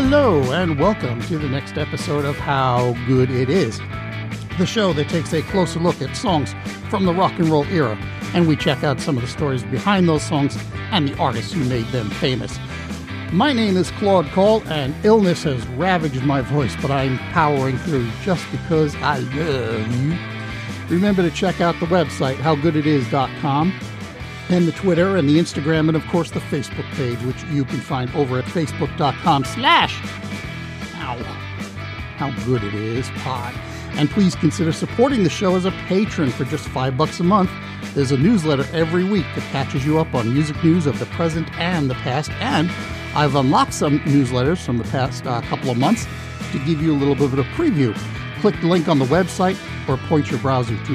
Hello, and welcome to the next episode of How Good It Is, the show that takes a closer look at songs from the rock and roll era, and we check out some of the stories behind those songs and the artists who made them famous. My name is Claude Call, and illness has ravaged my voice, but I'm powering through just because I love you. Remember to check out the website, howgooditis.com, and the Twitter and the Instagram, and of course the Facebook page, which you can find over at facebook.com/HowGoodItIsPod. And please consider supporting the show as a patron for just $5 a month. There's a newsletter every week that catches you up on music news of the present and the past, and I've unlocked some newsletters from the past couple of months to give you a little bit of a preview. Click the link on the website or point your browser to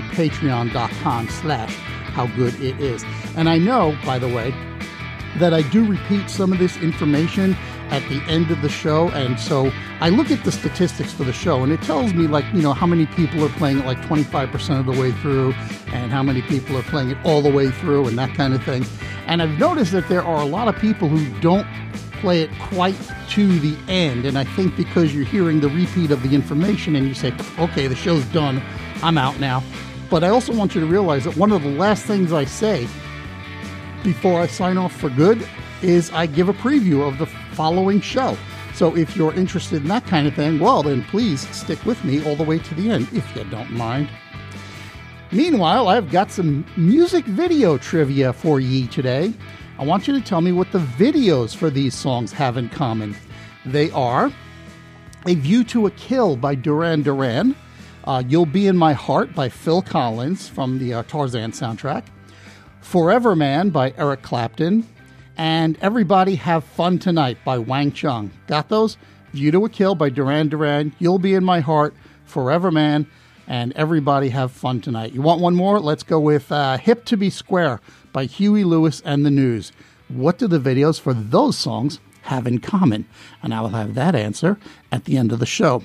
patreon.com/howgooditis. And I know, by the way, that I do repeat some of this information at the end of the show, and so I look at the statistics for the show, and it tells me, how many people are playing it 25% of the way through, and how many people are playing it all the way through, and that kind of thing. And I've noticed that there are a lot of people who don't play it quite to the end, and I think because you're hearing the repeat of the information, and you say, okay, the show's done, I'm out now. But I also want you to realize that one of the last things I say before I sign off for good is I give a preview of the following show. So if you're interested in that kind of thing, well, then please stick with me all the way to the end, if you don't mind. Meanwhile, I've got some music video trivia for ye today. I want you to tell me what the videos for these songs have in common. They are A View to a Kill by Duran Duran, You'll Be in My Heart by Phil Collins from the Tarzan soundtrack, Forever Man by Eric Clapton, and Everybody Have Fun Tonight by Wang Chung. Got those? View to a Kill by Duran Duran, You'll Be in My Heart, Forever Man, and Everybody Have Fun Tonight. You want one more? Let's go with Hip to Be Square by Huey Lewis and the News. What do the videos for those songs have in common? And I will have that answer at the end of the show.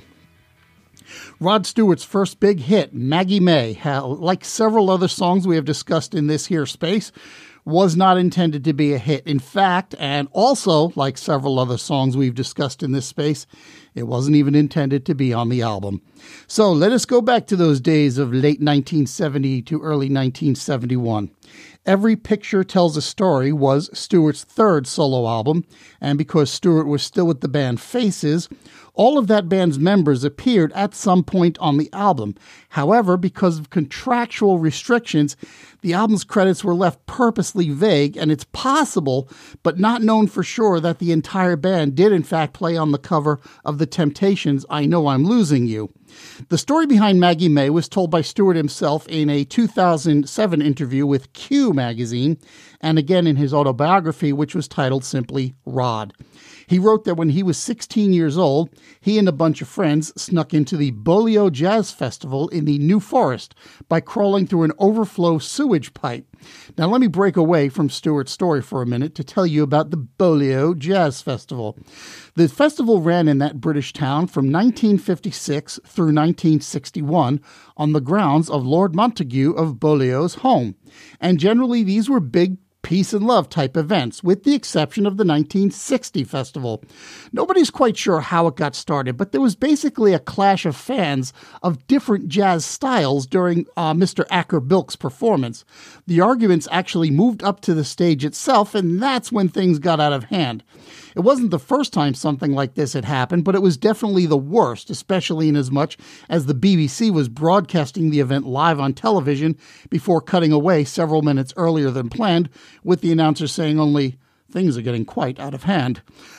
Rod Stewart's first big hit, Maggie May, like several other songs we have discussed in this here space, was not intended to be a hit. In fact, and also like several other songs we've discussed in this space, it wasn't even intended to be on the album. So let us go back to those days of late 1970 to early 1971. Every Picture Tells a Story was Stewart's third solo album, and because Stewart was still with the band Faces, all of that band's members appeared at some point on the album. However, because of contractual restrictions, the album's credits were left purposely vague, and it's possible, but not known for sure, that the entire band did in fact play on the cover of The Temptations' I Know I'm Losing You. The story behind Maggie May was told by Stewart himself in a 2007 interview with Q magazine, and again in his autobiography, which was titled simply Rod. He wrote that when he was 16 years old, he and a bunch of friends snuck into the Bolio Jazz Festival in the New Forest by crawling through an overflow sewage pipe. Now let me break away from Stewart's story for a minute to tell you about the Bolio Jazz Festival. The festival ran in that British town from 1956 through 1961 on the grounds of Lord Montagu of Bolio's home. And generally these were big peace and love type events, with the exception of the 1960 festival. Nobody's quite sure how it got started, but there was basically a clash of fans of different jazz styles during Mr. Acker Bilk's performance. The arguments actually moved up to the stage itself, and that's when things got out of hand. It wasn't the first time something like this had happened, but it was definitely the worst, especially in as much as the BBC was broadcasting the event live on television before cutting away several minutes earlier than planned, with the announcer saying only, "Things are getting quite out of hand."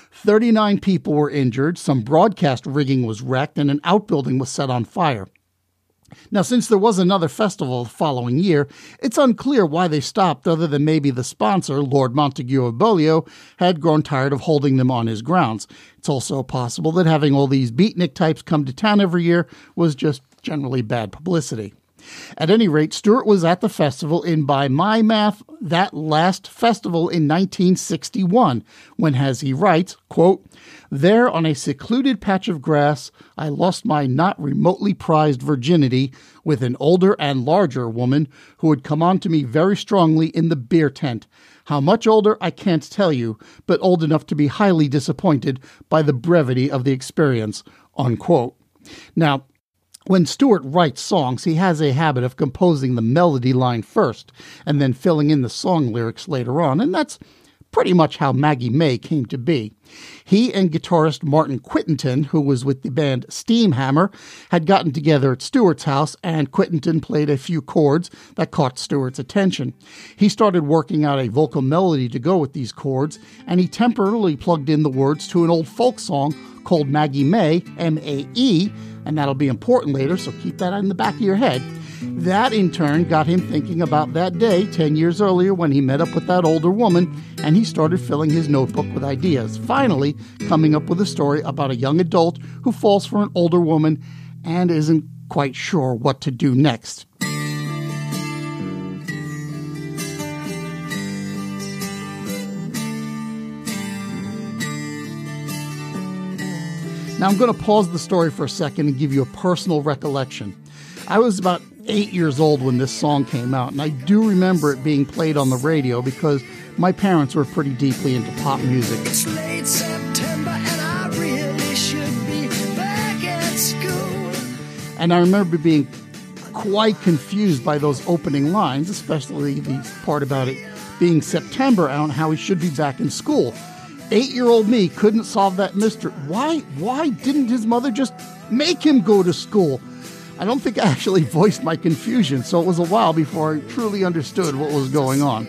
39 people were injured, some broadcast rigging was wrecked, and an outbuilding was set on fire. Now, since there was another festival the following year, it's unclear why they stopped, other than maybe the sponsor, Lord Montagu of Bolio, had grown tired of holding them on his grounds. It's also possible that having all these beatnik types come to town every year was just generally bad publicity. At any rate, Stewart was at the festival in, by my math, that last festival in 1961, when, as he writes, quote, "There on a secluded patch of grass, I lost my not remotely prized virginity with an older and larger woman who had come on to me very strongly in the beer tent. How much older, I can't tell you, but old enough to be highly disappointed by the brevity of the experience, unquote. Now, when Stewart writes songs, he has a habit of composing the melody line first and then filling in the song lyrics later on, and that's pretty much how Maggie May came to be. He and guitarist Martin Quittenton, who was with the band Steamhammer, had gotten together at Stewart's house, and Quittenton played a few chords that caught Stewart's attention. He started working out a vocal melody to go with these chords, and he temporarily plugged in the words to an old folk song called Maggie May, M-A-E, and that'll be important later, so keep that in the back of your head. That, in turn, got him thinking about that day 10 years earlier when he met up with that older woman, and he started filling his notebook with ideas, finally coming up with a story about a young adult who falls for an older woman and isn't quite sure what to do next. Now, I'm going to pause the story for a second and give you a personal recollection. I was about 8 years old when this song came out, and I do remember it being played on the radio because my parents were pretty deeply into pop music. It's late September and I really should be back at school. And I remember being quite confused by those opening lines, especially the part about it being September and how he should be back in school. 8-year-old me couldn't solve that mystery. Why didn't his mother just make him go to school? I don't think I actually voiced my confusion, so it was a while before I truly understood what was going on.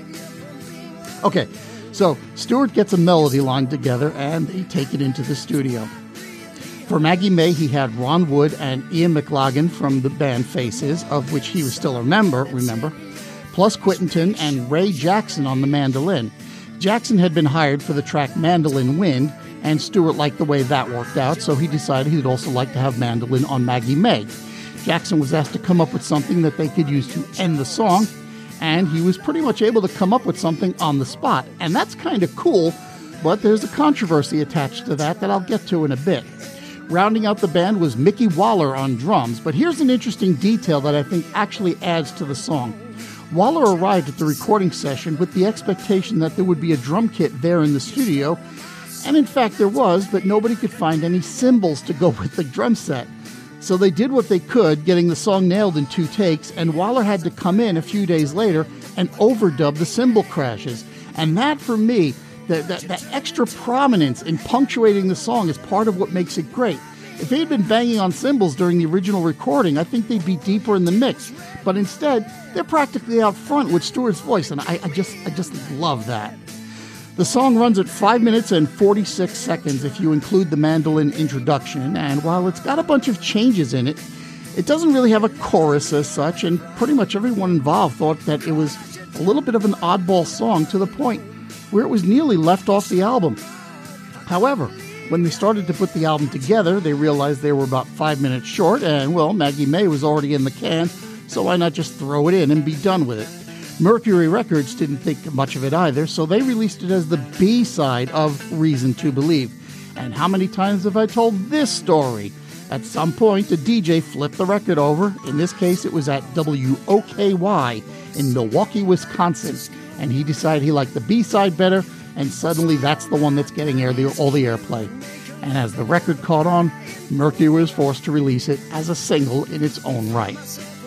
Okay, so Stewart gets a melody line together, and they take it into the studio. For Maggie May, he had Ron Wood and Ian McLagan from the band Faces, of which he was still a member, remember, plus Quittenton and Ray Jackson on the mandolin. Jackson had been hired for the track Mandolin Wind, and Stewart liked the way that worked out, so he decided he'd also like to have mandolin on Maggie May. Jackson was asked to come up with something that they could use to end the song, and he was pretty much able to come up with something on the spot. And that's kind of cool, but there's a controversy attached to that I'll get to in a bit. Rounding out the band was Mickey Waller on drums, but here's an interesting detail that I think actually adds to the song. Waller arrived at the recording session with the expectation that there would be a drum kit there in the studio, and in fact there was, but nobody could find any cymbals to go with the drum set. So they did what they could, getting the song nailed in 2 takes, and Waller had to come in a few days later and overdub the cymbal crashes. And that, for me, that extra prominence in punctuating the song is part of what makes it great. If they had been banging on cymbals during the original recording, I think they'd be deeper in the mix. But instead, they're practically out front with Stewart's voice, and I just love that. The song runs at 5 minutes and 46 seconds if you include the mandolin introduction, and while it's got a bunch of changes in it, it doesn't really have a chorus as such, and pretty much everyone involved thought that it was a little bit of an oddball song to the point where it was nearly left off the album. However, when they started to put the album together, they realized they were about 5 minutes short, and, well, Maggie May was already in the can, so why not just throw it in and be done with it? Mercury Records didn't think much of it either, so they released it as the B-side of Reason to Believe. And how many times have I told this story? At some point, a DJ flipped the record over. In this case, it was at WOKY in Milwaukee, Wisconsin. And he decided he liked the B-side better, and suddenly that's the one that's getting all the airplay. And as the record caught on, Mercury was forced to release it as a single in its own right.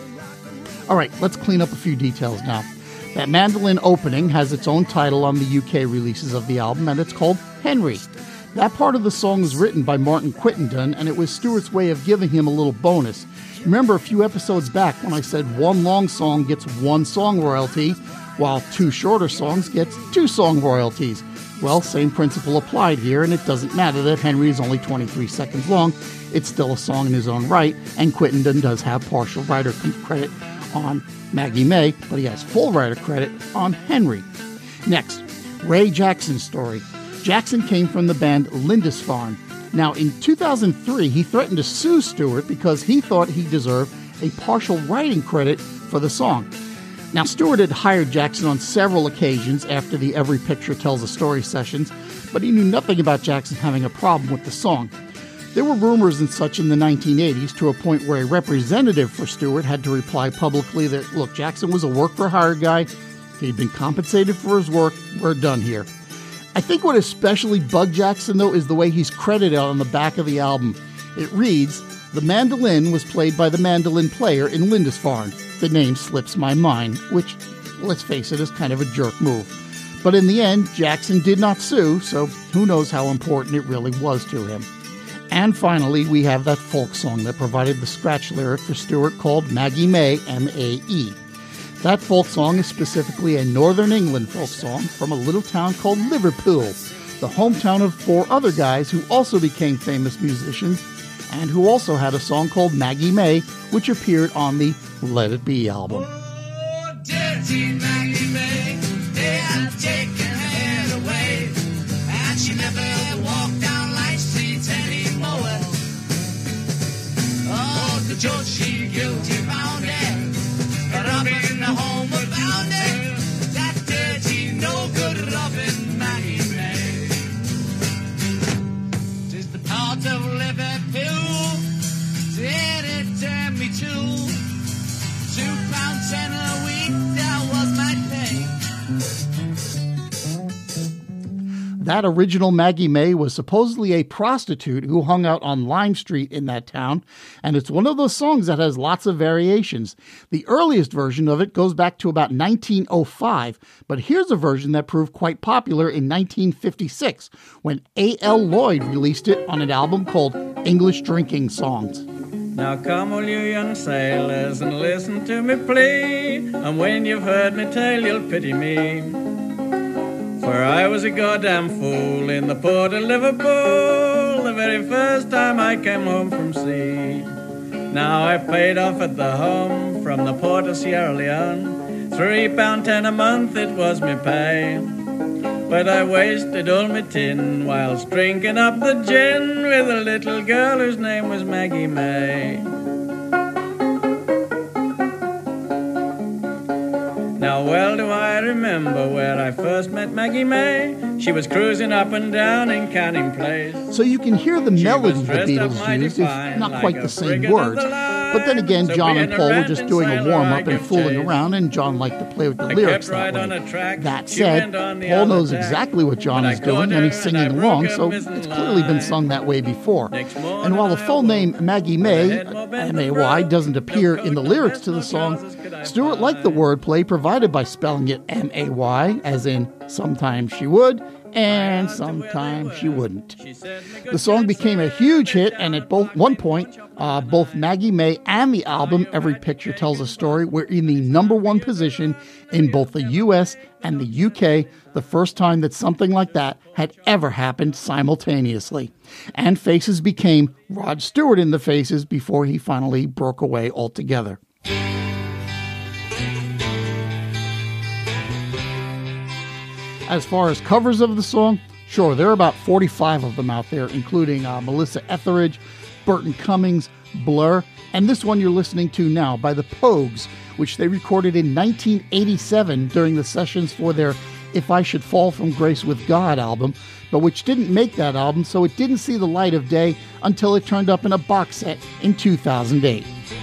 All right, let's clean up a few details now. That mandolin opening has its own title on the UK releases of the album, and it's called Henry. That part of the song was written by Martin Quittenton, and it was Stewart's way of giving him a little bonus. Remember a few episodes back when I said one long song gets 1 song royalty, while 2 shorter songs gets 2 song royalties? Well, same principle applied here, and it doesn't matter that Henry is only 23 seconds long. It's still a song in his own right, and Quittenton does have partial writer credit on Maggie May, but he has full writer credit on Henry. Next, Ray Jackson's story. Jackson came from the band Lindisfarne. Now, in 2003, he threatened to sue Stewart because he thought he deserved a partial writing credit for the song. Now, Stewart had hired Jackson on several occasions after the Every Picture Tells a Story sessions, but he knew nothing about Jackson having a problem with the song. There were rumors and such in the 1980s to a point where a representative for Stewart had to reply publicly that, look, Jackson was a work-for-hire guy, He'd been compensated for his work. We're done here. I think what especially bugged Jackson, though, is the way he's credited on the back of the album. It reads, "The mandolin was played by the mandolin player in Lindisfarne. The name slips my mind," which, let's face it, is kind of a jerk move. But in the end, Jackson did not sue, so who knows how important it really was to him. And finally, we have that folk song that provided the scratch lyric for Stewart called Maggie May, M-A-E. That folk song is specifically a Northern England folk song from a little town called Liverpool, the hometown of 4 other guys who also became famous musicians and who also had a song called Maggie May, which appeared on the Let It Be album. Oh, dirty Maggie May, they had taken her head away, and she never walked down Life Street anymore. Oh, the judge, she guilty found her, robbing the home of found her, that dirty, no good Robin Maggie May. 'Tis the part of Liverpool, did it turn me to £2.10 a week, that was my pay. That original Maggie May was supposedly a prostitute who hung out on Lime Street in that town, and it's one of those songs that has lots of variations. The earliest version of it goes back to about 1905, but here's a version that proved quite popular in 1956 when A.L. Lloyd released it on an album called English Drinking Songs. Now come all you young sailors and listen to me plea, and when you've heard me tale you'll pity me. For I was a goddamn fool in the port of Liverpool the very first time I came home from sea. Now I've paid off at the home from the port of Sierra Leone, £3.10 a month it was me pay. But I wasted all my tin whilst drinking up the gin with a little girl whose name was Maggie May. Now well do I remember where I first met Maggie May. She was cruising up and down in Canning Place. So you can hear the melody the Beatles used, if not quite the same words. But then again, John and Paul were just doing a warm-up and fooling around, and John liked to play with the lyrics that way. That said, Paul knows exactly what John is doing, and he's singing along, so it's clearly been sung that way before. And while the full name Maggie May, M-A-Y, doesn't appear in the lyrics to the song, Stewart liked the wordplay provided by spelling it M-A-Y, as in sometimes she would, and sometimes she wouldn't. The song became a huge hit, and at one point, both Maggie May and the album Every Picture Tells a Story were in the #1 position in both the US and the UK, the first time that something like that had ever happened simultaneously. And Faces became Rod Stewart in the Faces before he finally broke away altogether. As far as covers of the song, sure, there are about 45 of them out there, including Melissa Etheridge, Burton Cummings, Blur, and this one you're listening to now by the Pogues, which they recorded in 1987 during the sessions for their If I Should Fall From Grace With God album, but which didn't make that album, so it didn't see the light of day until it turned up in a box set in 2008.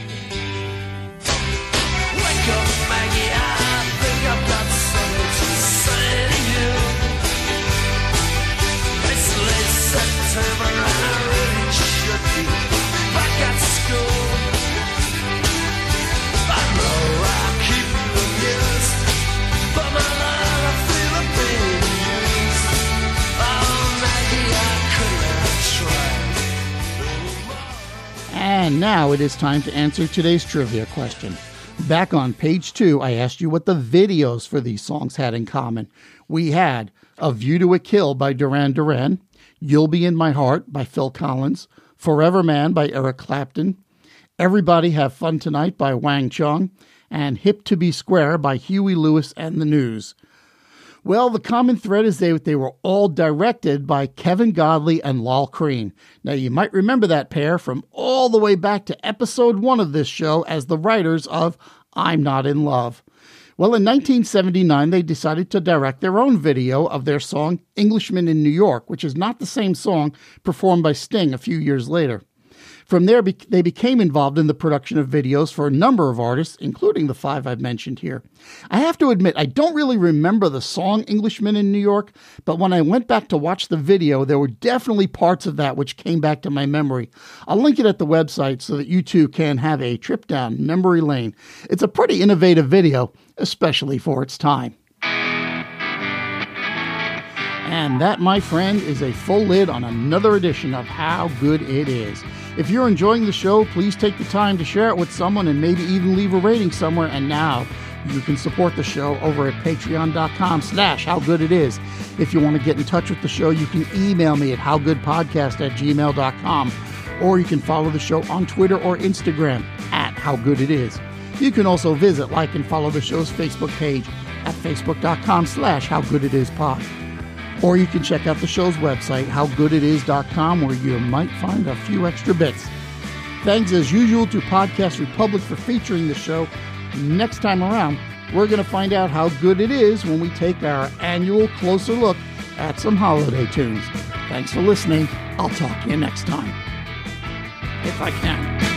And now it is time to answer today's trivia question. Back on page 2, I asked you what the videos for these songs had in common. We had A View to a Kill by Duran Duran, You'll Be in My Heart by Phil Collins, Forever Man by Eric Clapton, Everybody Have Fun Tonight by Wang Chung, and Hip to Be Square by Huey Lewis and the News. Well, the common thread is they were all directed by Kevin Godley and Lal Creen. Now, you might remember that pair from all the way back to episode 1 of this show as the writers of I'm Not in Love. Well, in 1979, they decided to direct their own video of their song Englishman in New York, which is not the same song performed by Sting a few years later. From there, they became involved in the production of videos for a number of artists, including the 5 I've mentioned here. I have to admit, I don't really remember the song Englishman in New York, but when I went back to watch the video, there were definitely parts of that which came back to my memory. I'll link it at the website so that you too can have a trip down memory lane. It's a pretty innovative video, especially for its time. And that, my friend, is a full lid on another edition of How Good It Is. If you're enjoying the show, please take the time to share it with someone and maybe even leave a rating somewhere. And now you can support the show over at patreon.com/howgooditis. If you want to get in touch with the show, you can email me at howgoodpodcast@gmail.com, or you can follow the show on Twitter or Instagram at howgooditis. You can also visit, like, and follow the show's Facebook page at facebook.com/howgooditispod. Or you can check out the show's website, howgooditis.com, where you might find a few extra bits. Thanks as usual to Podcast Republic for featuring the show. Next time around, we're going to find out how good it is when we take our annual closer look at some holiday tunes. Thanks for listening. I'll talk to you next time, if I can.